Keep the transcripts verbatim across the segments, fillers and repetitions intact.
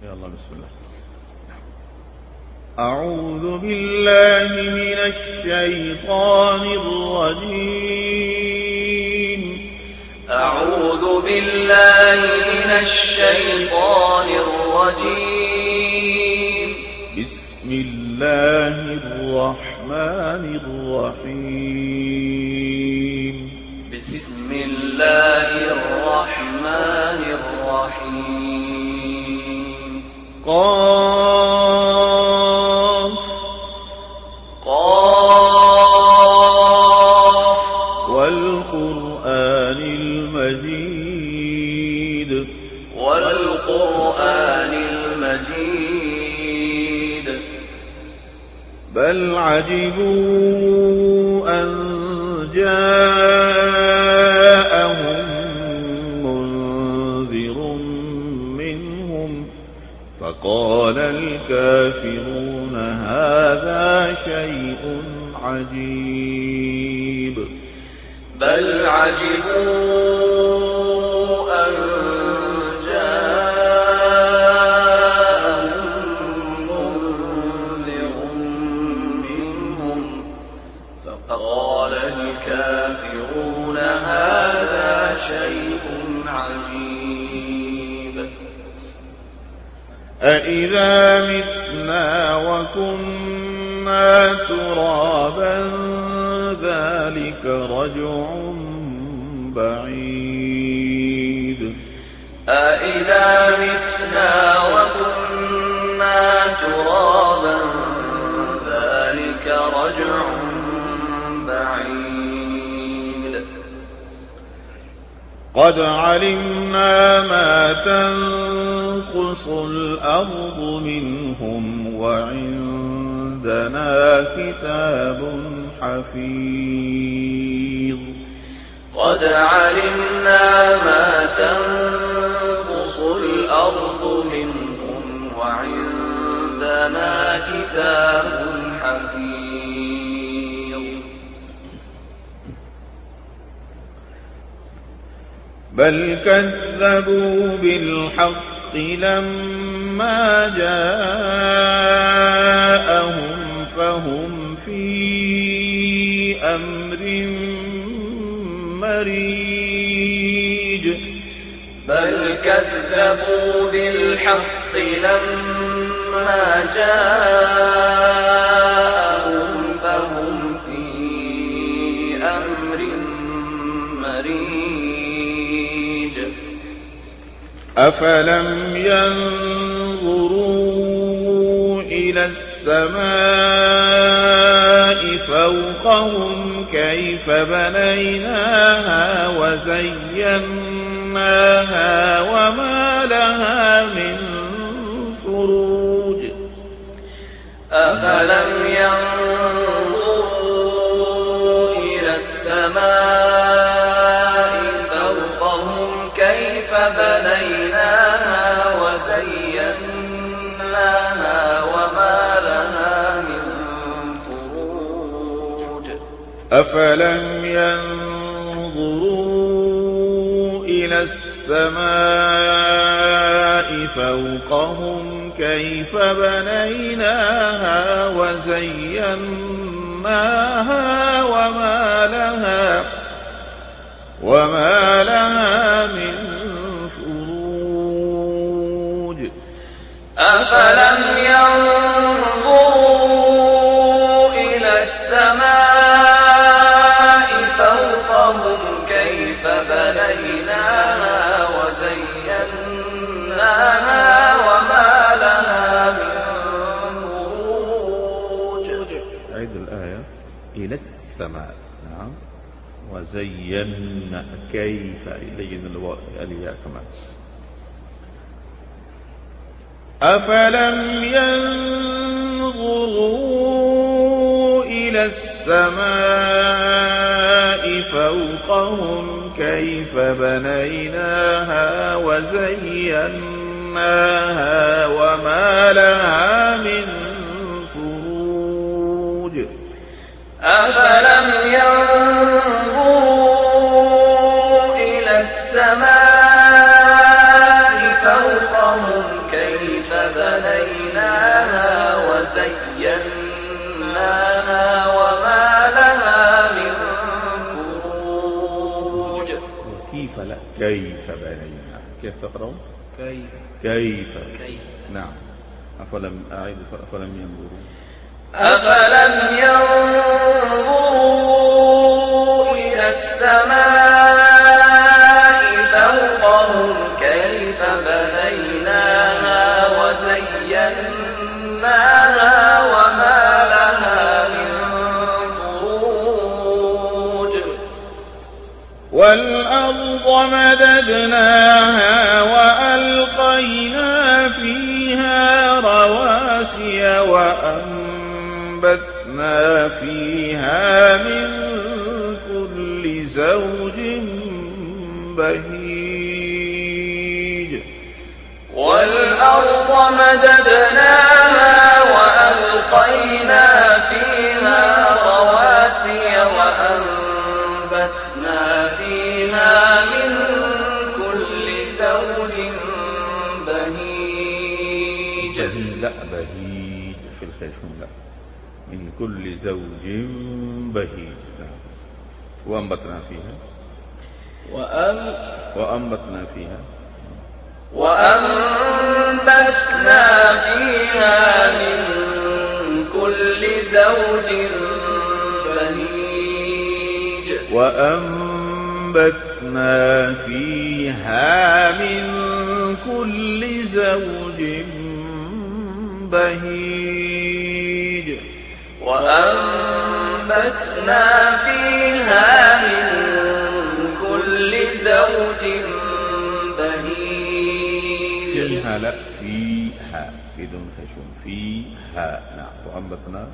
يلا بسم الله. أعوذ بالله من الشيطان الرجيم. أعوذ بالله من الشيطان الرجيم. بسم الله الرحمن الرحيم. بسم الله الرحمن الرحيم. قاف قاف والقرآن المجيد. والقرآن المجيد. بل عجبوا أن جاءهم منذر منهم فقال الكافرون هذا شيء عجيب. بل عجبوا أن جاءهم منذر منهم فقال الكافرون هذا شيء عجيب. أإذا متنا وكنا ترابا ذلك رجع بعيد. أإذا متنا وكنا ترابا ذلك رجع بعيد. قد علمنا ما تنقص الأرض منهم وعندنا كتاب حفيظ. قد علمنا ما تنقص الأرض منهم وعندنا كتاب حفيظ. بل كذبوا بالحق لما جاءهم فهم في أمر مريج. بل كذبوا بالحق لما جاءهم فهم في أمر مريج. أفلم ينظروا إلى السماء فوقهم كيف بنيناها وزيناها وما لها من فروج. أفلم ينظروا إلى السماء فوقهم كيف بنيناها وزيناها وما لها من فروج. أفلم ينظروا إلى السماء فوقهم كيف بنيناها وزيناها وما لها وما لها من فروج. أفلم ينظروا إلى السماء فوقهم كيف بنيناها وزيناها وما لها من فروج. أعيد الآية. إلى السماء. نعم. وزينا كيف لين الياء كمان. أفلم ينظروا إلى السماء فوقهم كيف بنيناها وزيناها وما لها من فروج. أفلم ينظروا إلى السماء فوقهم كيف بنيناها وزيناها وما لها من فروج. كيف لا كيف بنيناها، كيف تقرأ؟ كيف كيف, كيف. نعم. أفلم أعيد أفلم ينظروا أفلم ينظروا إلى السماء فوقهم كيف بنيناها وزيناها وما لها من فروج. والأرض مددناها وألقينا فيها رواسي وأنبتنا فيها من كل زوج بهيج. والأرض مددناها وألقينا فيها رواسي وأنبتنا فيها من كل زوج بهيج. لا بهيج في الخيشوم، لا، من كل زوج بهيج. وأنبتنا فيها وأن... وأنبتنا فيها وأنبتنا فيها من كل زوج بهيج. وأنبتنا فيها من كل زوج بهيج. وأنبتنا فيها من كل زوج بهيج. فيها لا فيها بدون خشوم، فيها. نعم. وأنبتنا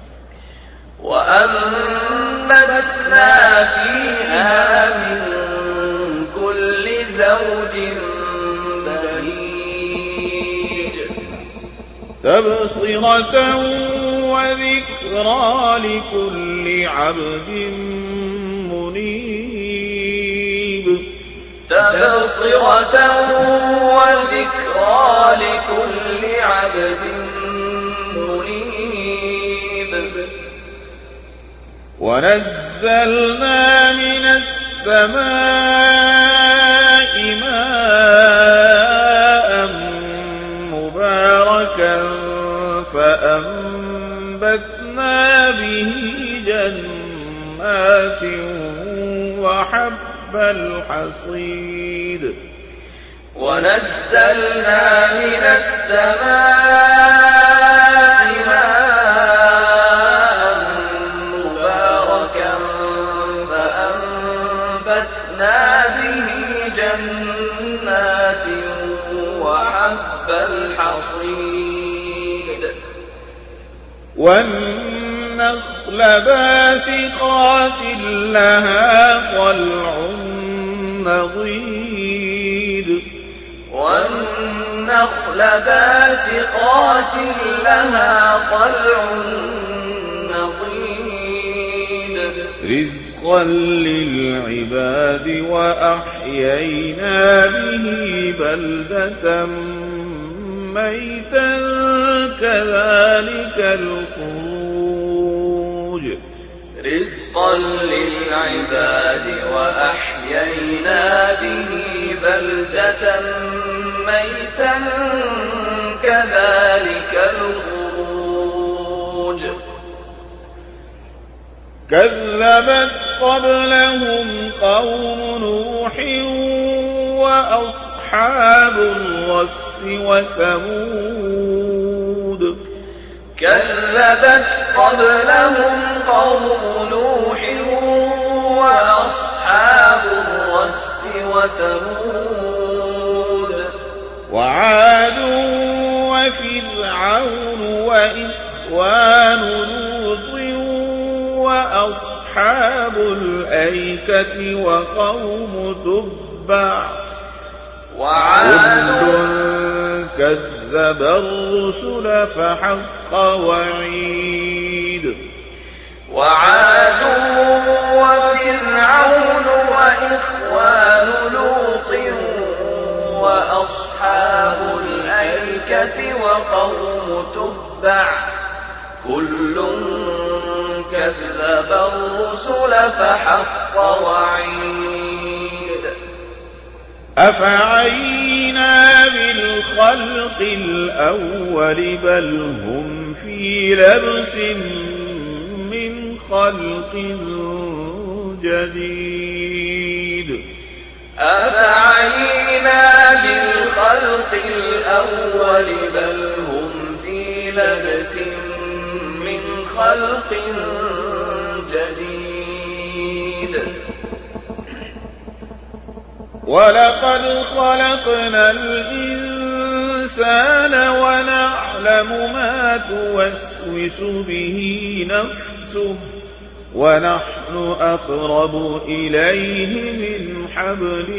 وأنبتنا فيها من كل زوج بهيج. تبصرة وذكرى لكل عبد منيب. تبصرة وذكرى لكل عبد منيب. ونزلنا من السماء ماء مباركا فأنبتنا به جنات وحب الحصيد. ونزلنا من السماء ماء مباركا فأنبتنا به جنات وحب الحصيد. والنخل باسقات لها طلع نضيد. والنخل باسقات لها طلع نضيد. رزقا للعباد وأحيينا به بلدة ميتا كذلك الخروج. رزقا للعباد وأحيينا به بلدة ميتا كذلك الخروج. كذبت قبلهم قوم نوح وأصحاب الرس وثمود. كذبت قبلهم قوم نوح وأصحاب الرس وثمود. وعاد وفرعون وإخوان لوط وأصحاب الأيكة وقوم تبع وعاد كذب الرسل فحق وعيد. وعاد وفرعون وإخوان لوط وأصحاب الأيكة الملائكة وقوم تبع كل كذب الرسل فحق وعيد أفعينا بالخلق الأول بل هم في لبس من خلق جديد أفعينا بالخلق الأول بل هم في لبس من خلق جديد ولقد خلقنا الإنسان ونعلم ما توسوس به نفسه ونحن أقرب إليه من حبل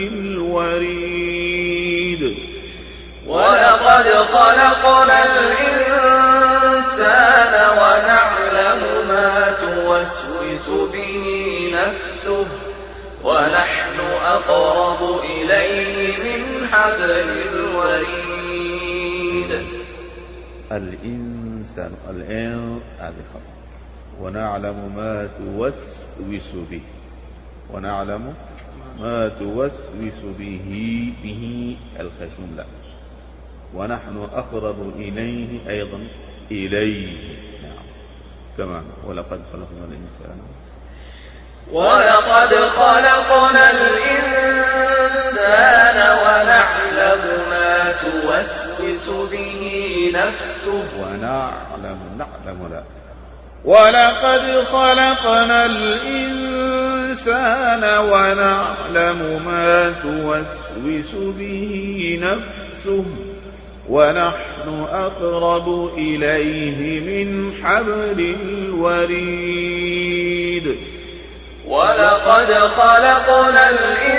الوريد ولقد خلقنا الإنسان ونعلم ما توسوس به نفسه ونحن أقرب إليه من حبل الوريد الإنسان الآن هذه خطأ ونعلم ما توسوس به ونعلم ما توسوس به به الخشوم لا ونحن أقرب إليه أيضا إليه نعم كمان ولقد خلقنا الإنسان ولقد خلقنا الإنسان ونعلم ما توسوس به نفسه ونعلم نعلم لا ولقد خلقنا الإنسان ونعلم ما توسوس به نفسه ونحن أقرب إليه من حبل الوريد ولقد خلقنا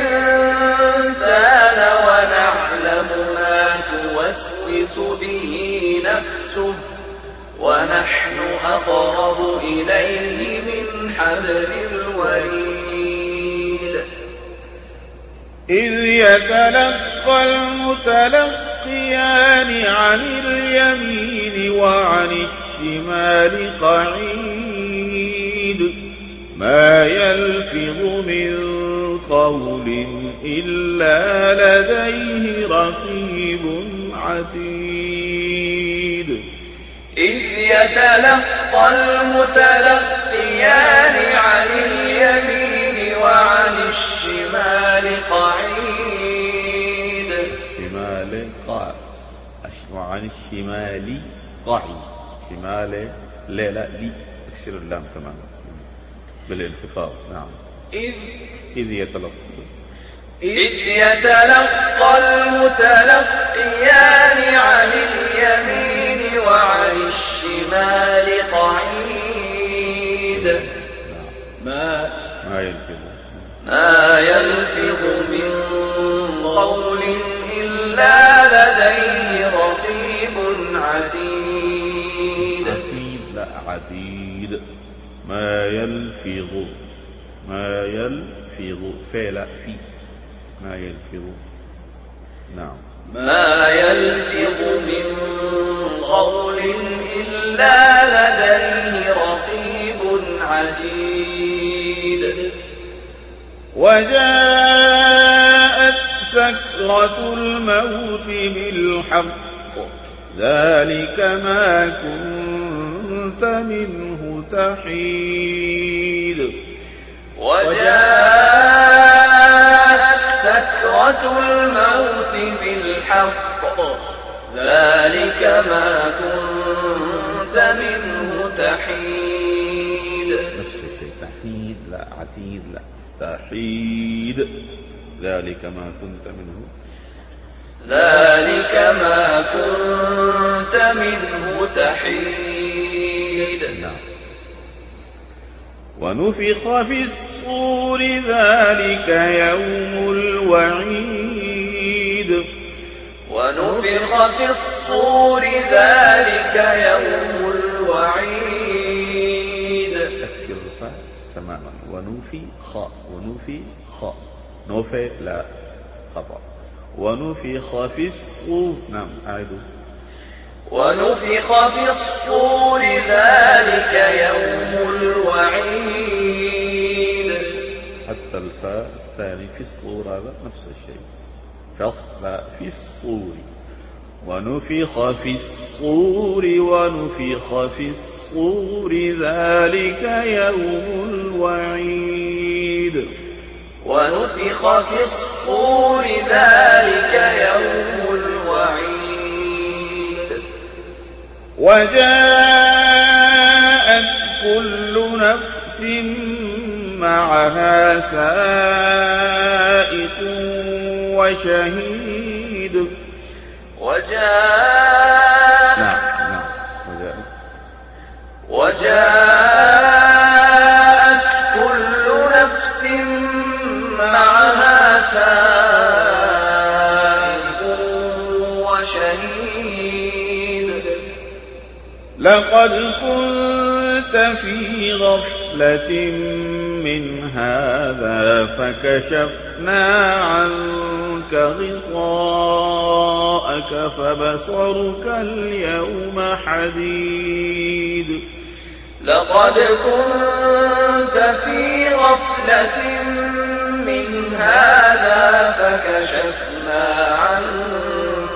الإنسان ونعلم ما توسوس به نفسه ونحن أقرب إليه من حبل الوريد إذ يتلقى المتلقيان عن اليمين وعن الشمال قعيد ما يلفظ من قول إلا لديه رقيب عتيد إذ يتلقى المتلقيان عن اليمين وعن الشمال قعيد الشمال قاع وعن الشمال قعيد شمال لا لا لي اكسر اللام كمان بالانخفاض نعم إذ إذ يتلقى إذ يتلقى المتلقيان عن اليمين وعن الشمال قعيد ما ما يلفظ ما يلفظ من قول إلا لديه رقيب عتيد عتيد لا عتيد ما يلفظ ما يلفظ فعل في ما يلفظ نعم ما يلفظ من قول إلا لديه رقيب عتيد وجاءت سكرة الموت بالحق ذلك ما كنت منه تحيد وجاءت سكرة الموت بالحق ذلك ما كنت منه تحيد نفس الشيء تحيد لا عتيد لا تحيد ذلك ما كنت منه ذلك ما كنت منه تحيد نعم ونفخ في الصور ذلك يوم الوعيد ونفخ في الصور ذلك يوم الوعيد أكسر الفاء تماما ونفخ ونفخ نفخ لا خطأ ونفخ في الصور نعم أعيدوا ونفخ في الصور ذلك يوم الوعيد. حتى الفاء الثاني في الصور هذا نفس الشيء، فصل في الصور. ونفخ في الصور ونفخ في الصور ذلك يوم الوعيد. ونفخ في الصور ذلك يوم الوعيد. وجاءت كل نفس معها سائق وشهيد. وجاء نعم نعم وجاءت وجاءت كل نفس معها سائق وشهيد. لقد كنت في غفلة من هذا فكشفنا عنك غطاءك فبصرك اليوم حديد. لقد كنت في غفلة من هذا فكشفنا عنك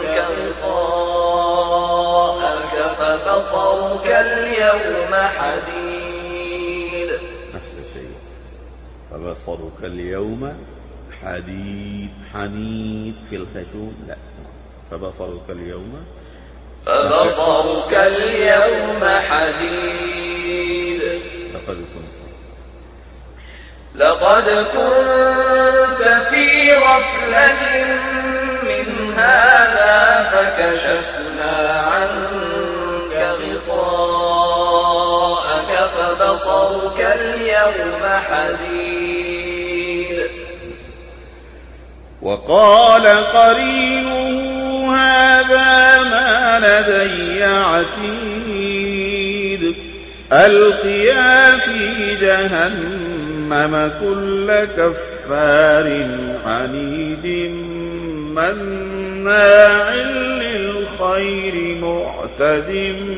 غطاءك فبصرك اليوم حديد. نفس الشيء، فبصرك اليوم حديد. حنيد في الخشوم لا، فبصرك اليوم فبصرك اليوم حديد. لقد كنت لقد كنت في غفلة من هذا فكشفنا عنك غطاءك فبصرك اليوم حديد. وقال قرينه هذا ما لدي عتيد. ألقيا في جهنم كل كفار عنيد مناع للخير معتد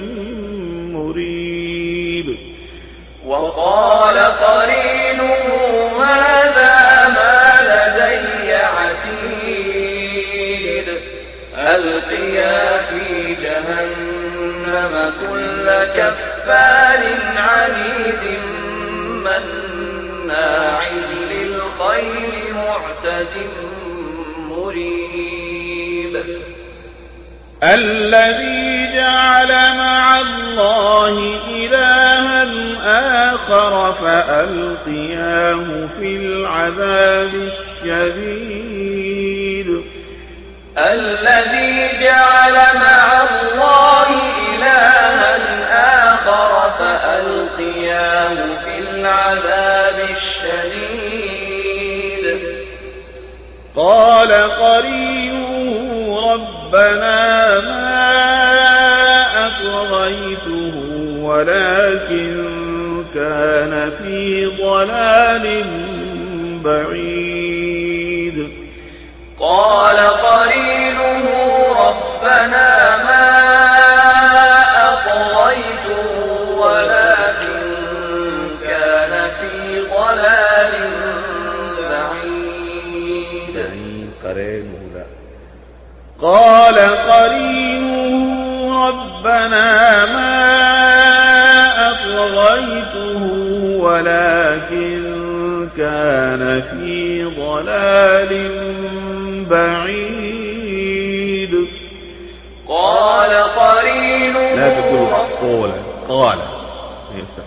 مريب. وقال قرينه هذا ما لدي عتيد. ألقيا في جهنم كل كفار عنيد مناع للخير معتد مريب. الذي جعل مع الله إلها آخر فألقياه في العذاب الشديد. الذي جعل مع الله إلها آخر فألقياه في العذاب الشديد. قال قرينه ربنا ما أطغيته ولكن كان في ضلال بعيد. قال قرينه ربنا ما أطغيته ولكن كان في ضلال بعيد. قال قرينه ربنا ما أطغيته ولكن كان في ضلال بعيد. قال قرينه لا تقول قول قال يفتح.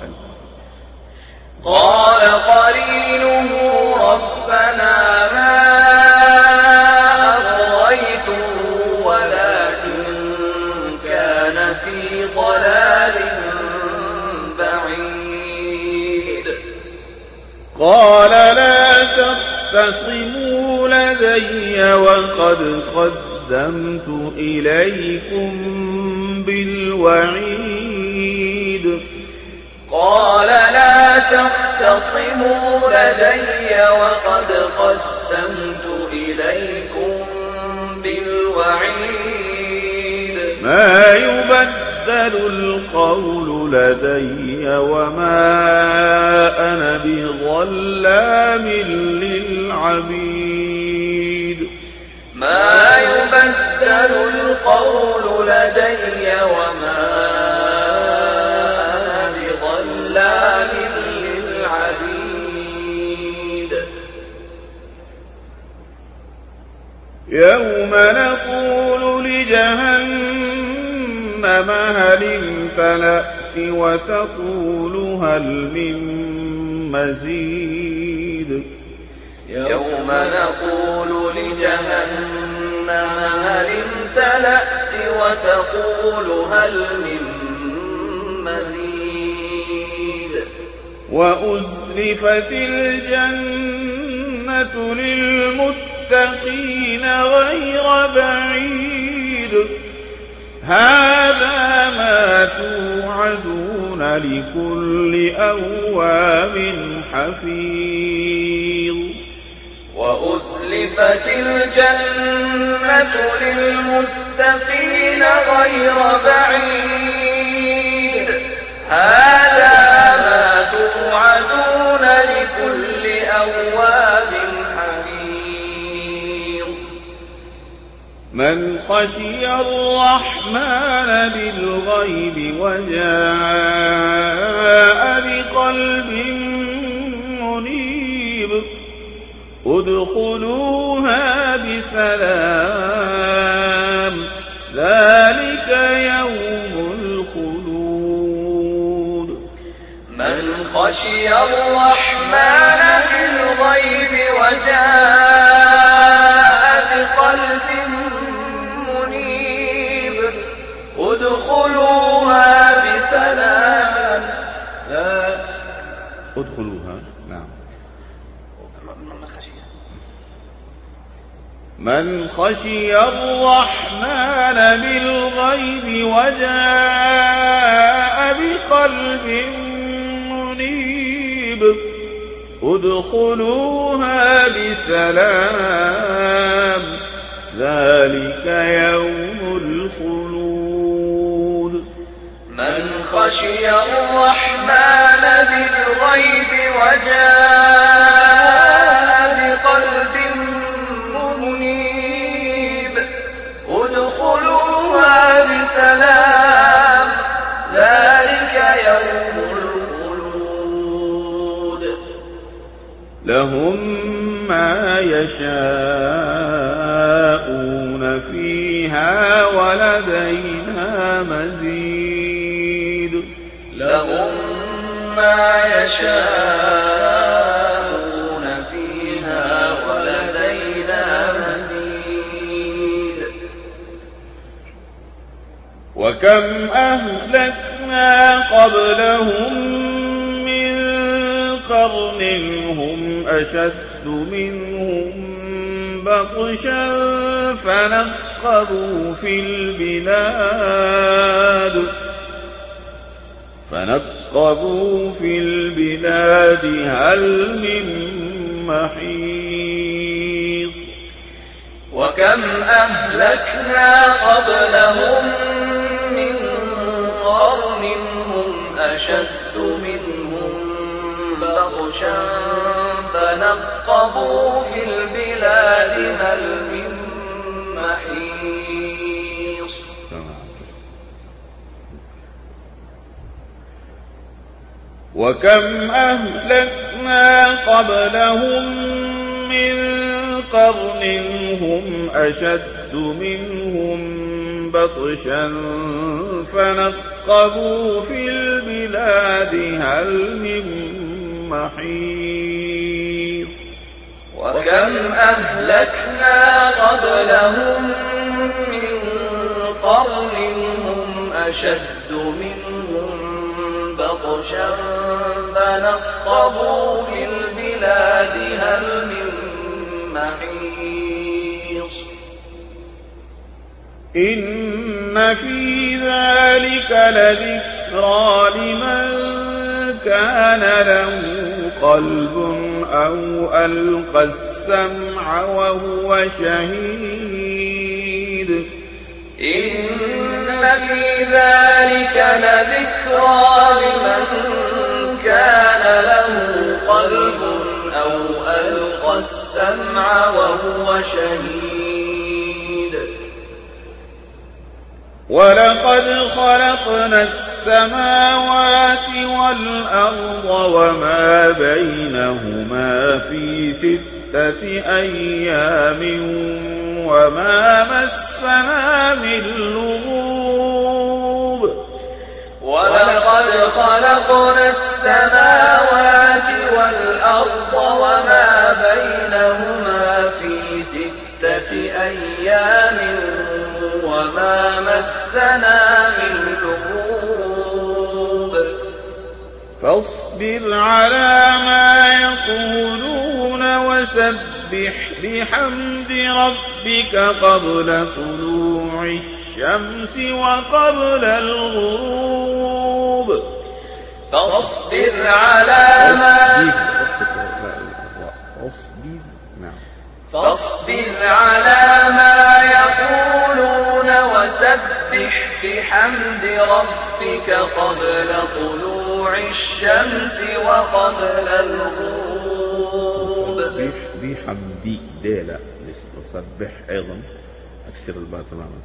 قال قرينه ربنا ما أطغيته ولكن كان في ضلال بعيد. قال لا تختصموا لدي وقد قدمت إليكم بالوعيد. قال لا تختصموا لدي وقد قدمت إليكم بالوعيد. ما يبين يُبَدَّلُ الْقَوْلُ لَدَيَّ وَمَا أَنَا بِظَلَّامٍ لِّلْعَبِيدِ ما يبدل القول لدي وما أنا بظلام للعبيد يوم نقول لجهنم هل امتلأت وتقول هل من مزيد يوم نقول لجهنم هل امتلأت وتقول هل من مزيد وأزلفت الجنة للمتقين غير بعيد هذا ما توعدون لكل أواب حفيظ وأزلفت الجنة للمتقين غير بعيد هذا ما توعدون لكل أواب حفيظ من خشي الرحمن بالغيب وجاء بقلب منيب ادخلوها بسلام ذلك يوم الخلود من خشي الرحمن بالغيب وجاء بقلب منيب ادخلوها بسلام ادخلوها نعم من خشي الرحمن بالغيب وجاء بقلب منيب ادخلوها بسلام ذلك يوم الخلود من خشي الرحمن بالغيب وجاء بقلب منيب ادخلوها بسلام ذلك يوم الخلود لهم ما يشاءون فيها ولدينا مزيد لهم ما يشاءون فيها ولدينا مزيد وكم أهلكنا قبلهم من قرن هم أشد منهم بطشا فنقبوا في البلاد فنقبوا في البلاد هل من محيص وكم أهلكنا قبلهم من قرن هم أشد منهم بطشا فنقبوا في البلاد هل من محيص وكم أهلكنا قبلهم من قرن هم أشد منهم بطشا فنقبوا في البلاد هل من محيص وكم أهلكنا قبلهم من قرن هم أشد منهم بطشا فنقبوا في البلاد هل من محيص إن في ذلك لذكرى لمن كان له قلب أو ألقى السمع وهو شهيد إن في ذلك لذكرى لمن كان له قلب أو ألقى السمع وهو شهيد ولقد خلقنا السماوات والأرض وما بينهما في ستة أيام وما مسنا من لغوب ولقد خلقنا السماوات والأرض وما بينهما في ستة أيام وما مسنا من لغوب فاصبر على ما يقولون وسبح بحمد ربك قبل طلوع الشمس وقبل الغروب فاصبر على ما فاصبر على ما يقولون وسبح بحمد ربك قبل طلوع الشمس وقبل الغروب بحمد ديلا سبح أيضا أكثر الباء تماما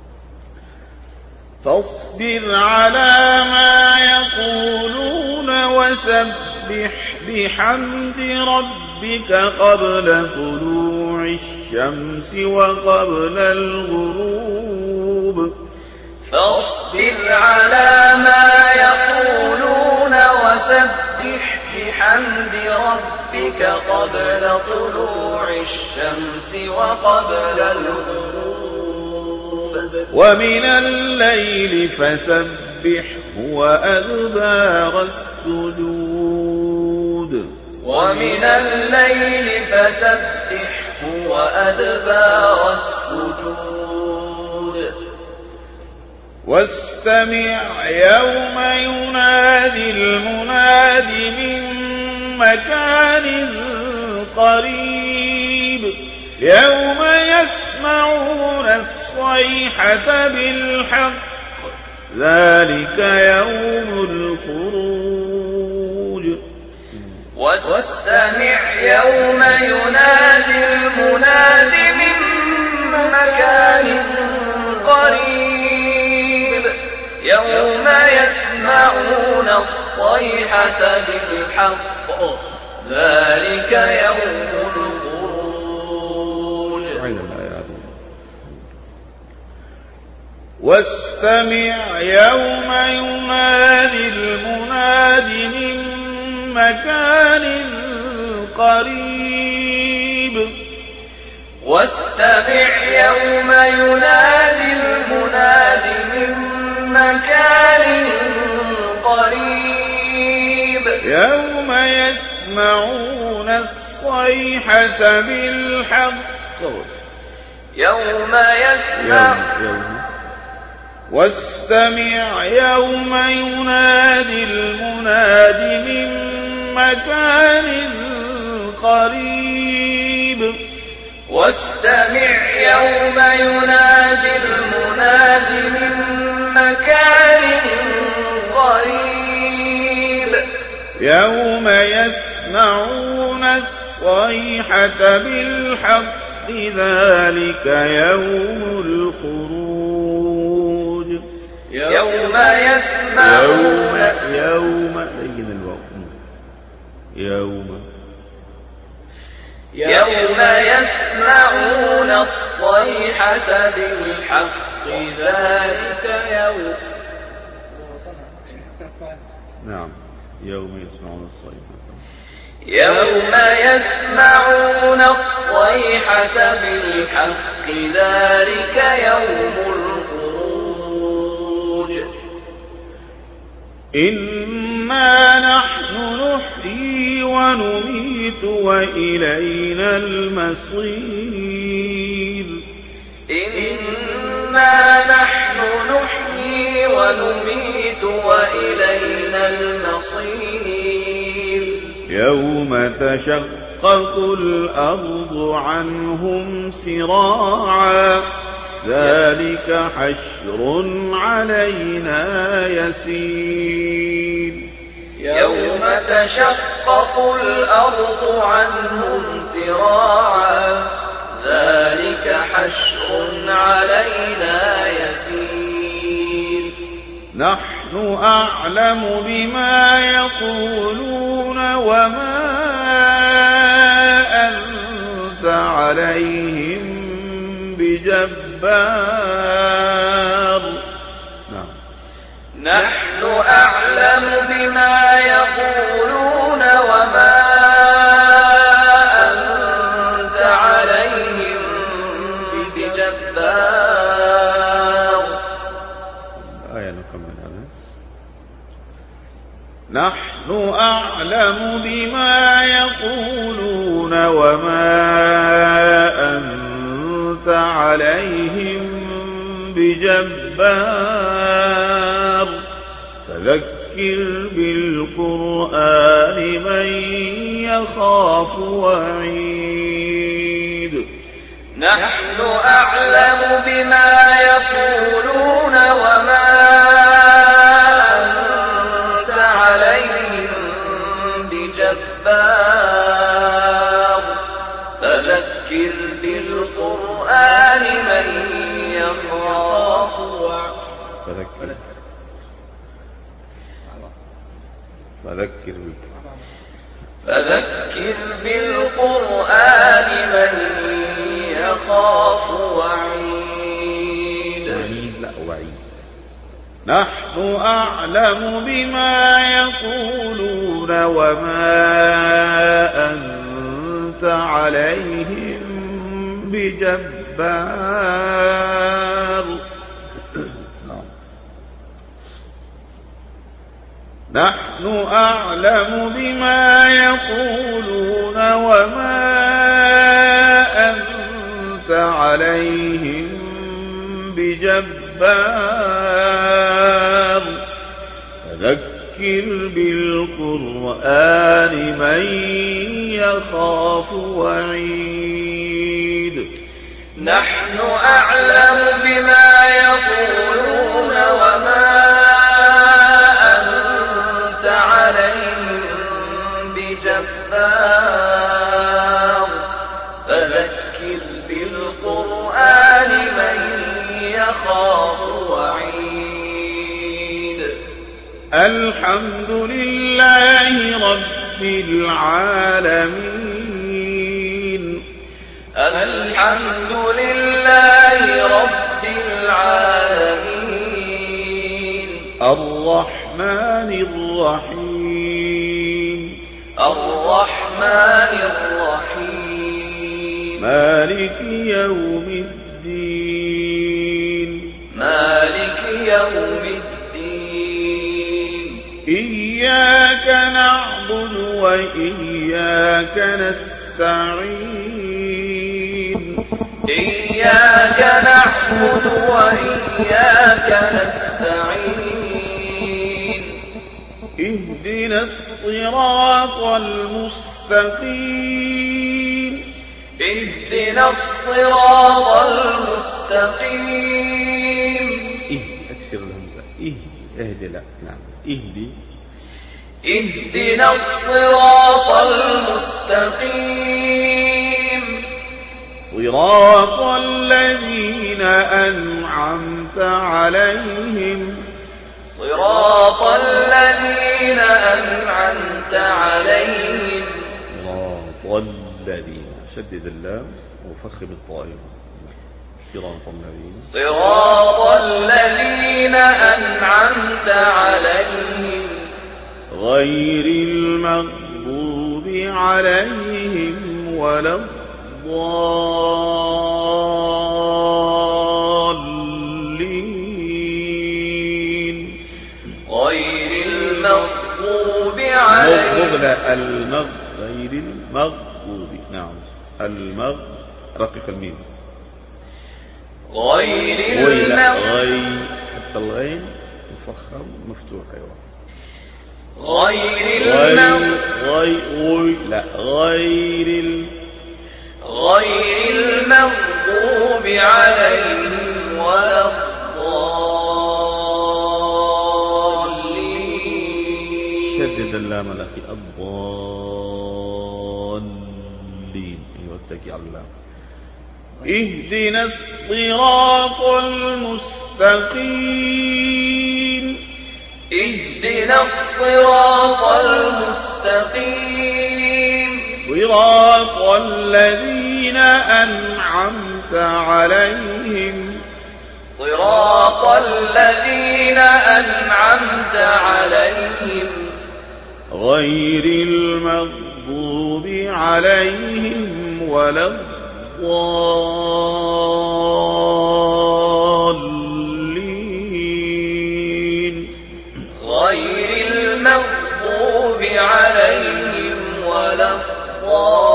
فاصبر على ما يقولون وسبح بحمد ربك قبل طلوع الشمس وقبل الغروب فاصبر على ما يقولون وسبح بحمد ربك قبل طلوع الشمس وقبل الغروب ومن الليل فسبحه وأدبار السجود ومن الليل فسبحه وأدبار السجود واستمع يوم ينادي المناد من مكان قريب يوم يسمعون الصيحة بالحق ذلك يوم الخروج واستمع يوم ينادي المناد من مكان قريب يوم يسمعون الصيحة بالحق ذلك يوم الخروج واستمع يوم ينادي المناد من مكان قريب واستمع يوم ينادي المناد من مكان قريب يوم يسمعون الصيحة بالحق يوم يسمع يوم واستمع يوم ينادي المناد من مكان قريب واستمع يوم ينادي المناد من مكان قريب يوم يسمعون الصيحة بالحق ذلك يوم الخروج يوم يسمعون يوم لين الوقت يوم يوم يسمعون الصيحة بالحق ذلك يوم نعم يوم يسمعون الصيحة يوم يسمعون الصيحة بالحق ذلك يوم الخروج إنا نحن نحيي ونميت وإلينا المصير إنا نحن نحيي ونميت وإلينا المصير يوم تشقق الأرض عنهم سراعا ذلك حشر علينا يسير يوم تشقق الأرض عنهم سراعا ذلك حشر علينا يسير نحن أعلم بما يقولون وما أنت عليهم بجبار. نعم. نحن أعلم بما يقولون وما أنت عليهم بجبار. آية نكمل هذا. نحن أعلم بما يقولون وما أنت عليهم بجبار فذكر بالقرآن من يخاف وعيد. نحن أعلم بما يقولون وما أنت عليهم بجبار فذكر بالقرآن من يخاف فذكر فذكر فذكر بالقرآن من يخاف وعيد. وعيد لا وعيد. نحن أعلم بما يقولون وما أنت عليهم بجبار. نحن أعلم بما يقولون وما أنت عليهم بجبار فذكر بالقرآن من يخاف وعيد. نحن أعلم بما يقولون وما أنت عليهم بجبار فذكر بالقرآن من يخاف وعيد. الحمد لله رب العالمين. الحمد لله رب العالمين. الرحمن الرحيم. الرحمن الرحيم. مالك يوم الدين. مالك يوم الدين. إياك نعبد وإياك نستعين. إياك نعبد وإياك نستعين. اهدنا الصراط المستقيم. اهدنا الصراط المستقيم. إيه أكسر الهمزة. إيه اهدي لا نعم اهدي. اهدنا الصراط المستقيم. صراط الذين أنعمت عليهم. صراط الذين أنعمت عليهم. صراط الذين شدد اللام وفخم الطائر. صراط الذين. صراط الذين أنعمت عليهم غير المغضوب عليهم ولا الضالين. غير المغضوب عليهم. المغ غير المغضوب. نعم المغ رقق الميم. غير المغضوب. غير حتى الغين مفخم مفتوح. أيوة. غير المغضوب. غير لا غير ال غير المغضوب عليهم شدد اللام الأخي الضالين أيوة التكي على اللام اهدنا الصراط المستقيم اهدنا الصراط المستقيم صراط الذين أنعمت عليهم صراط الذين أنعمت عليهم غير المغضوب عليهم ولا الضالين غير المغضوب عليهم ولا الضالين